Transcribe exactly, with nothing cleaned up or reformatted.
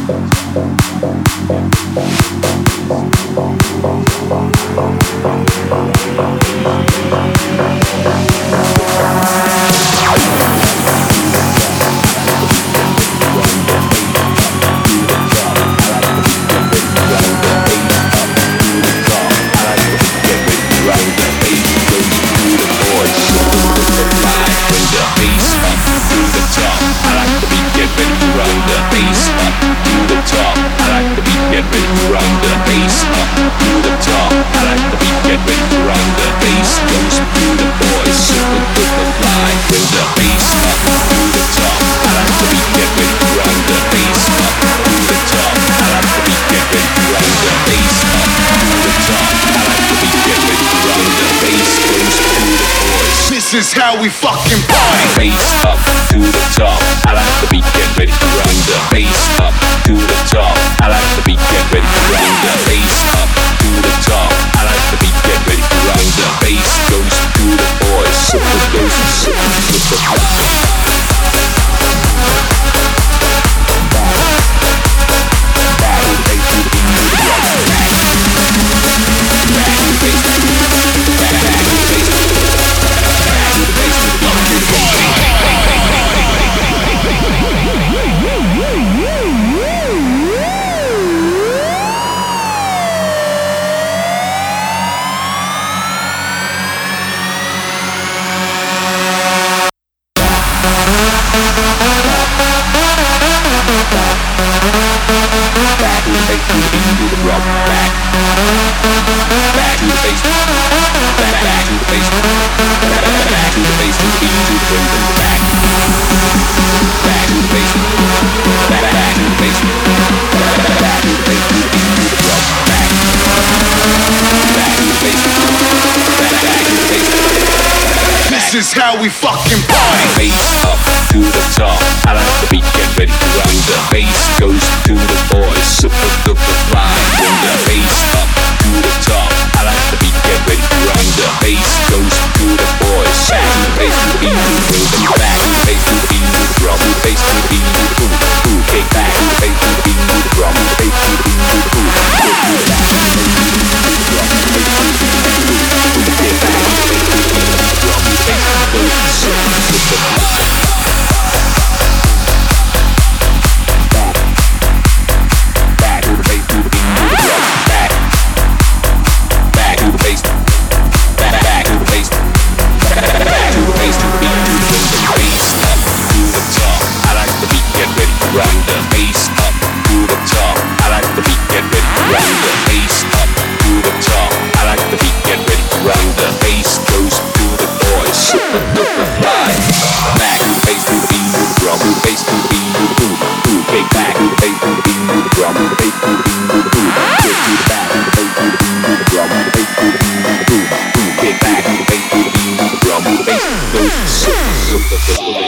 This is how we fucking party. Bass up to the top. I like the beat, get ready to run the bass up to the top. I like the beat, get ready to run the bass up to the top. I like the beat, get ready to run the bass goes to the boys. Super goes to super super. This is how we fucking party. Bass up to the top. I like the beat, get ready to run. The bass goes to the boys. Super duper fly. When the bass up to the top. I like the beat, get ready to run. The bass goes to the boys. Back to the bass to the beat to the rhythm. Back to the bass to the beat to the drum. To the bass to the beat to the boom. Boom. Kick back to the bass to the beat to the drum. To the bass to the beat to the boom. Kick to the back to the bass to the beat to the drum. To the bass to the beat to the boom. Kick back to the bass to the beat to the drum. To the bass to the goes to super super fly. Run the bass up to the top. I like the beat, get ready to run the bass up to the top. I like the beat, get ready to run the bass goes to the boys. Super duper fly. Back to the bass to the beat to the drum. To the bass to the beat to the boom. Boom. Kick back to the bass to the beat to the drum. To the bass to the beat to the boom. Kick to the back to the bass to the beat to the drum. To the bass to the beat to the boom. Boom. Kick back to the bass to the beat to the drum. To the bass goes super super.